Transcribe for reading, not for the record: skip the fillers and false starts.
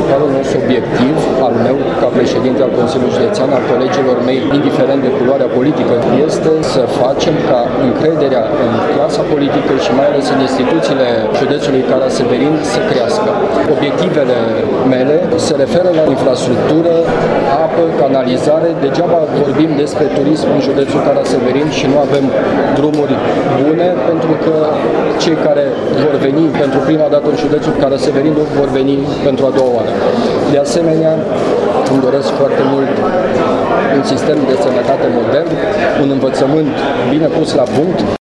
principalul nostru obiectiv, al meu ca președinte al Consiliului Județean, al colegilor mei, indiferent de culoarea politică, este să facem ca încrederea în clasa politică și mai ales în instituțiile județului Cara-Severin să crească. Obiectivele mele se referă la infrastructură, apă, canalizare. Degeaba vorbim despre turism în județul Cara-Severin și nu avem drumuri bune, pentru că cei care vor veni pentru prima dată în județul Cara-Severin nu vor veni pentru a doua oară. De asemenea, îmi doresc foarte mult un sistem de sănătate modern, un învățământ bine pus la punct.